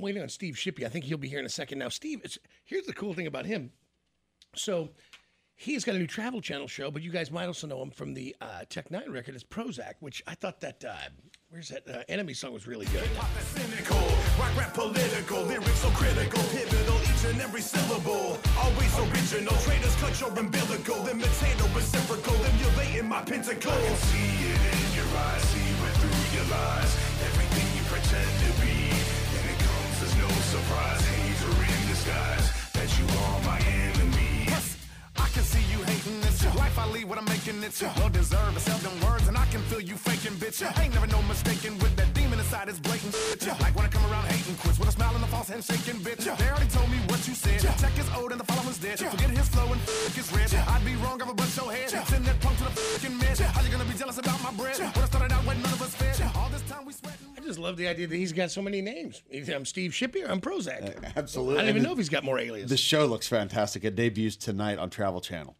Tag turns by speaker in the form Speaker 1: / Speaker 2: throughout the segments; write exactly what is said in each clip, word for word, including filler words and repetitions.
Speaker 1: I'm waiting on Steve Shippey. I think he'll be here in a second. Now, Steve, it's, here's the cool thing about him. So he's got a new Travel Channel show, but you guys might also know him from the uh, Tech Nine record as Prozac, which I thought that, uh, where's that uh, Enemy song was really good.
Speaker 2: Cynical, rock rap political, lyrics so critical, pivotal, each and every syllable. Always original, traders cut your umbilical, imitator reciprocal, emulating my pentacle. I can see it in your eyes, see right through your lies. Everything you pretend to be, and it comes as no surprise. Hater in disguise, that you are my enemy. Yes, I can see you hating this life I lead, what I'm making it. Well deserved, I seldom words, and I can feel you faking, bitch. I ain't never no mistaken with that demon inside is blatant. Like when I come around hating quits with a smile and a false handshaking, bitch. They already told me what you said. Tech is old and the following's dead. Forget his flow and f*** his red. I'd be wrong, I've a bunch your head. Send that punk to the f***ing mid. How you gonna be jealous about my bread? When I started out when none of us fed. All this time we sweating.
Speaker 1: I just love the idea that he's got so many names. Either I'm Steve Shippey or I'm Prozac.
Speaker 3: Uh, absolutely.
Speaker 1: I don't even
Speaker 3: And
Speaker 1: know if he's got more aliases.
Speaker 3: The show looks fantastic. It debuts tonight on Travel Channel.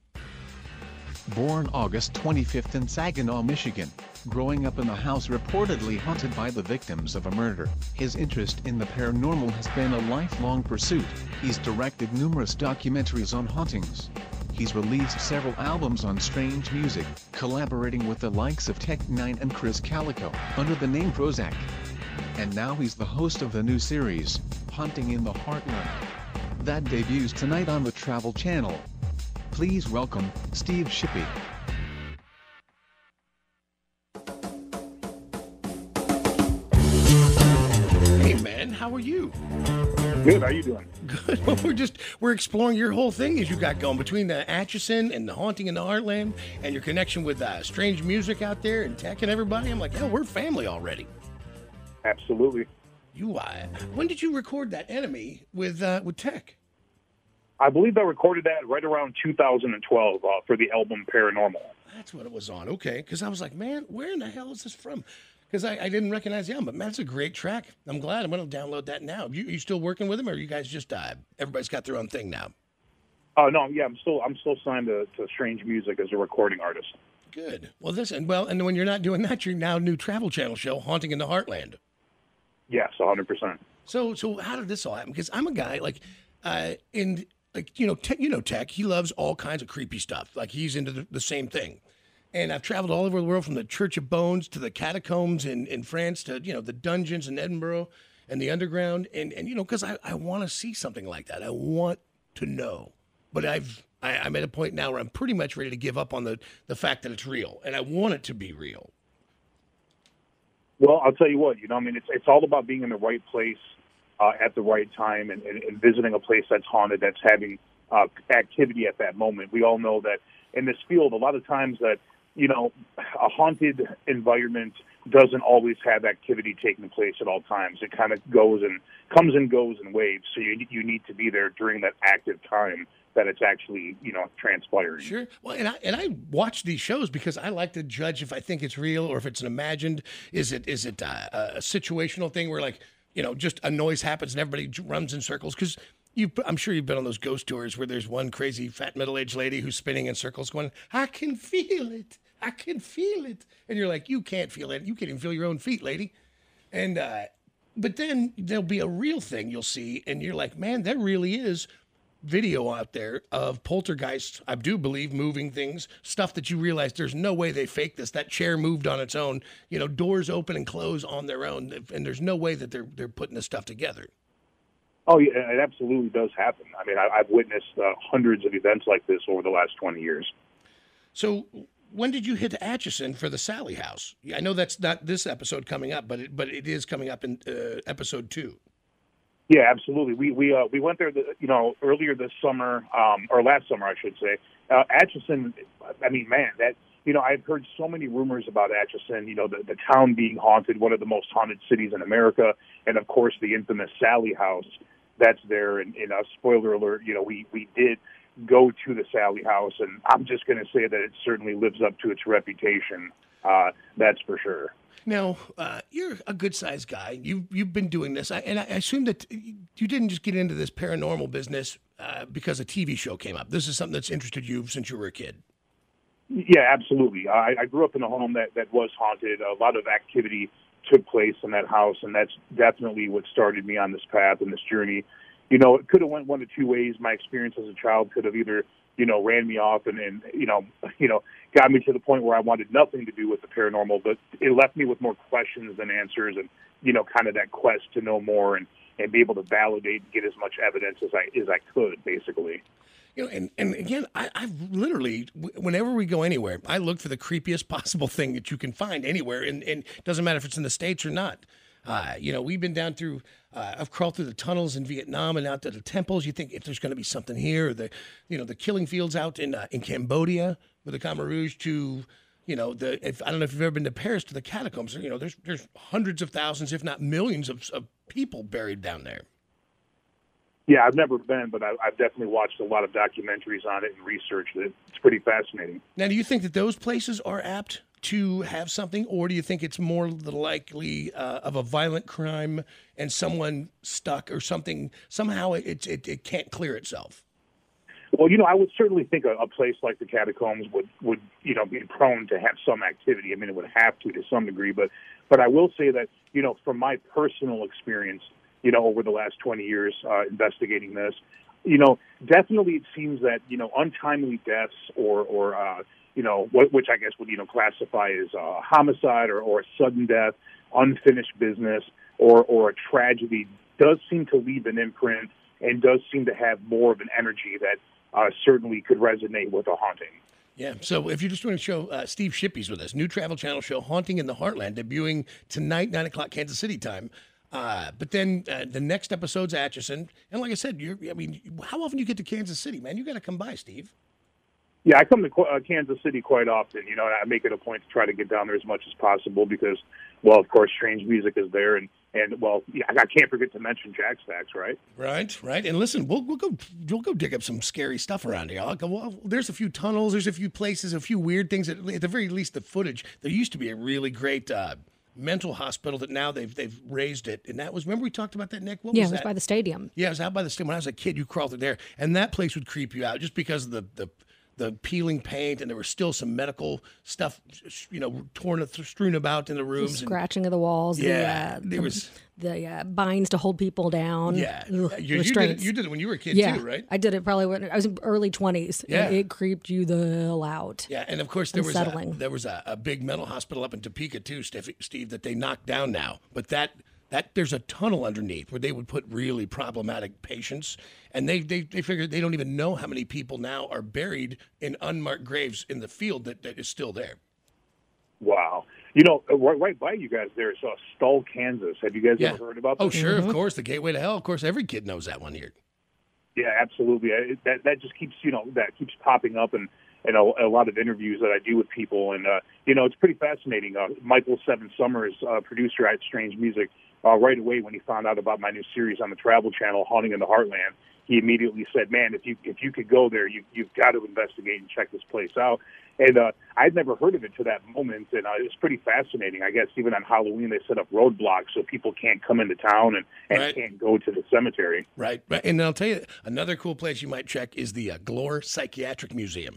Speaker 4: Born August twenty-fifth in Saginaw, Michigan, growing up in a house reportedly haunted by the victims of a murder, his interest in the paranormal has been a lifelong pursuit. He's directed numerous documentaries on hauntings. He's released several albums on strange music, collaborating with the likes of Tech Nine and Chris Calico, under the name Prozac. And now he's the host of the new series, Haunting in the Heartland. That debuts tonight on the Travel Channel. Please welcome, Steve Shippey.
Speaker 1: Hey, man, how are you?
Speaker 5: Good. How you doing?
Speaker 1: Good. Well, we're just we're exploring your whole thing as you got going between the Atchison and the Haunting in the Heartland and your connection with uh, strange music out there and tech and everybody. I'm like, hell, we're family already.
Speaker 5: Absolutely.
Speaker 1: You, uh, when did you record that Enemy with uh, with Tech?
Speaker 5: I believe I recorded that right around two thousand twelve uh, for the album Paranormal.
Speaker 1: That's what it was on. Okay, because I was like, man, where in the hell is this from? Because I, I didn't recognize the album, but man, it's a great track. I'm glad. I'm going to download that now. You, you still working with them, or are you guys just uh, everybody's got their own thing now?
Speaker 5: Oh uh, no, yeah, I'm still I'm still signed to, to Strange Music as a recording artist.
Speaker 1: Good. Well, this and well, and when you're not doing that, you're now new Travel Channel show, Haunting in the Heartland.
Speaker 5: Yes, one hundred percent.
Speaker 1: So, so how did this all happen? Because I'm a guy like, uh, in like you know, tech, you know, Tech. He loves all kinds of creepy stuff. Like he's into the, the same thing. And I've traveled all over the world, from the Church of Bones to the catacombs in, in France to, you know, the dungeons in Edinburgh and the underground. And, and you know, because I, I want to see something like that. I want to know. But I've, I, I'm at a point now where I'm pretty much ready to give up on the, the fact that it's real. And I want it to be real.
Speaker 5: Well, I'll tell you what, you know, I mean, it's it's all about being in the right place uh, at the right time and, and, and visiting a place that's haunted, that's having uh, activity at that moment. We all know that in this field, a lot of times that, you know, a haunted environment doesn't always have activity taking place at all times. It kind of goes and comes and goes in waves. So you you need to be there during that active time that it's actually, you know, transpiring.
Speaker 1: Sure. Well, and I and I watch these shows because I like to judge if I think it's real or if it's an imagined. Is it is it uh, a situational thing where, like, you know, just a noise happens and everybody runs in circles? Because you, I'm sure you've been on those ghost tours where there's one crazy fat middle-aged lady who's spinning in circles going, I can feel it. I can feel it. And you're like, you can't feel it. You can't even feel your own feet, lady. And, uh, but then there'll be a real thing you'll see. And you're like, man, there really is video out there of poltergeists, I do believe, moving things, stuff that you realize there's no way they faked this. That chair moved on its own, you know, doors open and close on their own. And there's no way that they're, they're putting this stuff together.
Speaker 5: Oh, yeah, it absolutely does happen. I mean, I, I've witnessed uh, hundreds of events like this over the last twenty years.
Speaker 1: So when did you hit Atchison for the Sally House? I know that's not this episode coming up, but it, but it is coming up in uh, episode two.
Speaker 5: Yeah, absolutely. We we uh, we went there, the, you know, earlier this summer, um, or last summer, I should say. Uh, Atchison, I mean, man, that, you know, I've heard so many rumors about Atchison, you know, the, the town being haunted, one of the most haunted cities in America, and, of course, the infamous Sally House that's there. And, and uh, spoiler alert, you know, we, we did go to the Sally House, and I'm just going to say that it certainly lives up to its reputation. Uh, that's for sure.
Speaker 1: Now, uh, you're a good-sized guy. You've, you've been doing this, I, and I assume that you didn't just get into this paranormal business uh, because a T V show came up. This is something that's interested you since you were a kid.
Speaker 5: Yeah, absolutely. I, I grew up in a home that, that was haunted, a lot of activity took place in that house, and that's definitely what started me on this path and this journey. You know, it could have went one of two ways. My experience as a child could have either, you know, ran me off and, and you know, you know, got me to the point where I wanted nothing to do with the paranormal, but it left me with more questions than answers, and, you know, kind of that quest to know more and, and be able to validate and get as much evidence as I as I could, basically.
Speaker 1: You know, and, and again, I, I've literally, whenever we go anywhere, I look for the creepiest possible thing that you can find anywhere, and, and it doesn't matter if it's in the States or not. Uh, you know, we've been down through, uh, I've crawled through the tunnels in Vietnam and out to the temples. You think if there's going to be something here, or the, you know, the killing fields out in uh, in Cambodia with the Khmer Rouge to, you know, the, if I don't know if you've ever been to Paris to the catacombs, you know, there's there's hundreds of thousands, if not millions of, of people buried down there.
Speaker 5: Yeah, I've never been, but I, I've definitely watched a lot of documentaries on it and researched it. It's pretty fascinating.
Speaker 1: Now, do you think that those places are apt to have something, or do you think it's more the likely uh, of a violent crime and someone stuck or something, somehow it, it, it can't clear itself?
Speaker 5: Well, you know, I would certainly think a, a place like the catacombs would, would, you know, be prone to have some activity. I mean, it would have to to some degree, but, but I will say that, you know, from my personal experience, you know, over the last twenty years uh, investigating this, you know, definitely it seems that, you know, untimely deaths or, or uh, you know, what, which I guess would, you know, classify as a homicide or, or a sudden death, unfinished business, or, or a tragedy does seem to leave an imprint and does seem to have more of an energy that uh, certainly could resonate with a haunting.
Speaker 1: Yeah, so if you're just doing a show, uh, Steve Shippey's with us, new Travel Channel show, Haunting in the Heartland, debuting tonight, nine o'clock Kansas City time. Uh, but then uh, the next episode's Atchison. And like I said, you're, I mean, how often do you get to Kansas City, man? You got to come by, Steve.
Speaker 5: Yeah, I come to uh, Kansas City quite often. You know, and I make it a point to try to get down there as much as possible because, well, of course, Strange Music is there, and and well, yeah, I can't forget to mention Jack Stacks, right?
Speaker 1: Right, right. And listen, we'll we'll go we'll go dig up some scary stuff around here. I'll go, well, there's a few tunnels, there's a few places, a few weird things. At, at the very least, the footage. There used to be a really great uh, mental hospital that now they've they've raised it, and that was, remember we talked about that, Nick? What
Speaker 6: yeah,
Speaker 1: was
Speaker 6: it was
Speaker 1: that?
Speaker 6: by the stadium.
Speaker 1: Yeah, it was out by the stadium. When I was a kid, you crawled through there, and that place would creep you out just because of the the. the peeling paint, and there was still some medical stuff, you know, torn, strewn about in the rooms.
Speaker 6: The scratching and, of the walls.
Speaker 1: Yeah.
Speaker 6: The, uh,
Speaker 1: there
Speaker 6: the,
Speaker 1: was
Speaker 6: the uh, binds to hold people down.
Speaker 1: Yeah.
Speaker 6: Ugh,
Speaker 1: you, you, did it, you did it when you were a kid,
Speaker 6: yeah,
Speaker 1: too, right?
Speaker 6: I did it probably when I was in early twenties.
Speaker 1: Yeah.
Speaker 6: And it creeped you the hell out.
Speaker 1: Yeah, and of course there was, a,
Speaker 6: Unsettling.
Speaker 1: there was a, a big mental hospital up in Topeka, too, Steve, Steve, that they knocked down now. But that... That there's a tunnel underneath where they would put really problematic patients, and they they, they figured they don't even know how many people now are buried in unmarked graves in the field that, that is still there.
Speaker 5: Wow. You know, right, right by you guys there is uh, Stull, Kansas. Have you guys
Speaker 1: Yeah.
Speaker 5: ever heard about
Speaker 1: Oh,
Speaker 5: this?
Speaker 1: sure,
Speaker 6: Mm-hmm.
Speaker 1: of course, the gateway to hell. Of course, every kid knows that one here.
Speaker 5: Yeah, absolutely. I- That that just keeps, you know, that keeps popping up in, in a, a lot of interviews that I do with people, and uh, you know, it's pretty fascinating. Uh, Michael Seven Summers, uh, producer at Strange Music, uh, right away when he found out about my new series on the Travel Channel, Haunting in the Heartland, he immediately said, "Man, if you if you could go there, you you've got to investigate and check this place out." And uh, I'd never heard of it to that moment, and uh, it's pretty fascinating. I guess even on Halloween they set up roadblocks so people can't come into town and, and
Speaker 1: Right.
Speaker 5: can't go to the cemetery.
Speaker 1: Right, right. And I'll tell you, another cool place you might check is the uh, Glore Psychiatric Museum.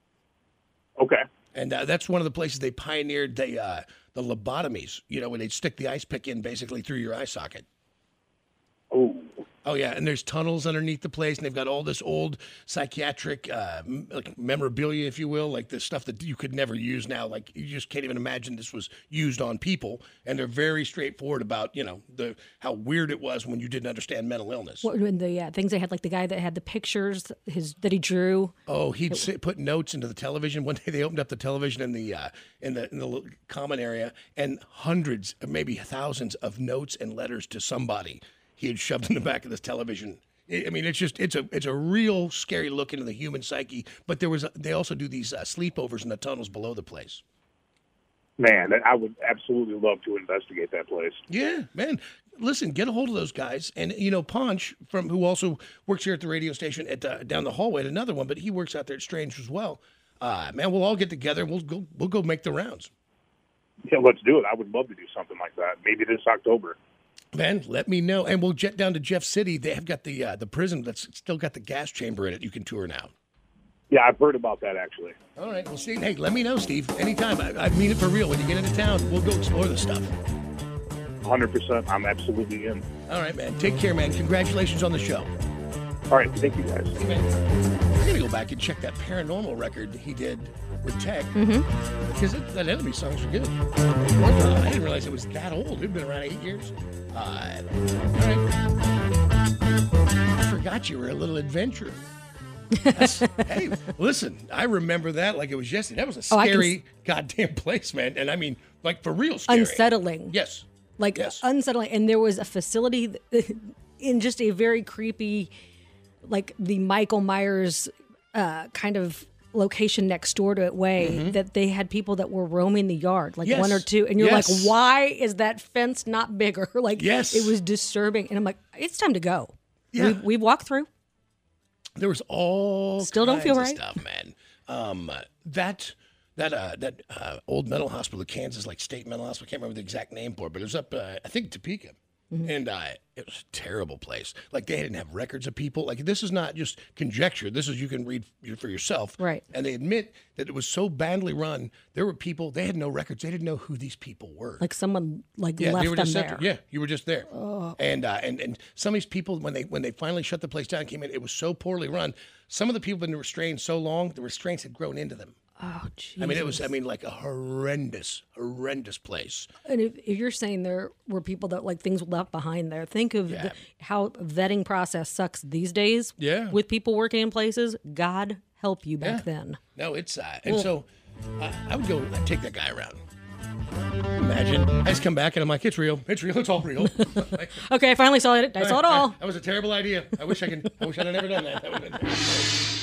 Speaker 5: Okay.
Speaker 1: And uh, that's one of the places they pioneered the uh, the lobotomies, you know, when they'd stick the ice pick in basically through your eye socket.
Speaker 5: Oh.
Speaker 1: Oh, yeah, and there's tunnels underneath the place, and they've got all this old psychiatric uh, m- like memorabilia, if you will, like the stuff that you could never use now. Like, you just can't even imagine this was used on people, and they're very straightforward about, you know, the how weird it was when you didn't understand mental illness.
Speaker 6: What, when the uh, things they had, like the guy that had the pictures his that he drew.
Speaker 1: Oh, he'd sit, put notes into the television. One day they opened up the television in the uh, in the in the little common area, and hundreds, maybe thousands of notes and letters to somebody he had shoved in the back of this television. I I mean, it's just it's a it's a real scary look into the human psyche. But there was a, they also do these uh, sleepovers in the tunnels below the place.
Speaker 5: Man, I would absolutely love to investigate that place.
Speaker 1: Yeah, man. Listen, get a hold of those guys, and you know, Ponch from who also works here at the radio station at uh, down the hallway at another one, but he works out there at Strange as well. Uh, man, we'll all get together. We'll go. We'll go make the rounds.
Speaker 5: Yeah, let's do it. I would love to do something like that. Maybe this October.
Speaker 1: Man, let me know, and we'll jet down to Jeff City. They have got the uh, the prison that's still got the gas chamber in it. You can tour now.
Speaker 5: Yeah, I've heard about that actually.
Speaker 1: All right, well, Steve, hey, let me know, Steve, anytime. I, I mean it for real. When you get into town, we'll go explore the stuff.
Speaker 5: one hundred percent. I'm absolutely in.
Speaker 1: All right, man. Take care, man. Congratulations on the show.
Speaker 5: All right. Thank you, guys.
Speaker 1: Hey, man. We're going to go back and check that Paranormal record he did with Tech. Mm-hmm. Because it, that Enemy songs are good. Uh, I didn't realize it was that old. It'd been around eight years. Uh, all right. I forgot you were a little adventurer. That's, hey, listen, I remember that like it was yesterday. That was a
Speaker 6: Oh, I can
Speaker 1: scary
Speaker 6: s-
Speaker 1: goddamn place, man. And I mean, like for real scary.
Speaker 6: Unsettling.
Speaker 1: Yes.
Speaker 6: Like
Speaker 1: Yes.
Speaker 6: unsettling. And there was a facility th- in just a very creepy, like the Michael Myers uh, kind of location next door to it way that they had people that were roaming the yard, like
Speaker 1: Yes.
Speaker 6: one or two. And you're
Speaker 1: Yes.
Speaker 6: like, why is that fence not bigger? Like,
Speaker 1: Yes.
Speaker 6: it was disturbing. And I'm like, it's time to go.
Speaker 1: Yeah.
Speaker 6: We, we walked through.
Speaker 1: There was all
Speaker 6: Still don't
Speaker 1: kinds
Speaker 6: feel
Speaker 1: of
Speaker 6: right.
Speaker 1: stuff, man. Um, uh, that that uh, that uh, old mental hospital, Kansas, like state mental hospital. I can't remember the exact name for it, but it was up, uh, I think, Topeka.
Speaker 6: Mm-hmm.
Speaker 1: And uh, it was a terrible place. Like they didn't have records of people. Like this is not just conjecture. This is you can read for yourself.
Speaker 6: Right.
Speaker 1: And they admit that it was so badly run. There were people they had no records. They didn't know who these people were.
Speaker 6: Like someone like
Speaker 1: Yeah,
Speaker 6: left
Speaker 1: they were
Speaker 6: them
Speaker 1: just
Speaker 6: there.
Speaker 1: sent there. Yeah, you were just there. And uh, and and some of these people, when they when they finally shut the place down, came in. It was so poorly run. Some of the people had been restrained so long, the restraints had grown into them.
Speaker 6: Oh, jeez.
Speaker 1: I mean, it was. I mean, like a horrendous, horrendous place.
Speaker 6: And if, if you're saying there were people that like things left behind there, think of
Speaker 1: Yeah.
Speaker 6: the, how vetting process sucks these days.
Speaker 1: Yeah.
Speaker 6: With people working in places, God help you back
Speaker 1: Yeah.
Speaker 6: then.
Speaker 1: No, it's uh, and so uh, I would go. I'd take that guy around. Imagine I just come back and I'm like, it's real. It's real. It's all real. Like,
Speaker 6: Okay, I finally saw it. I saw it all.
Speaker 1: That was a terrible idea. I wish I could. I wish I'd have never done that. That would have been.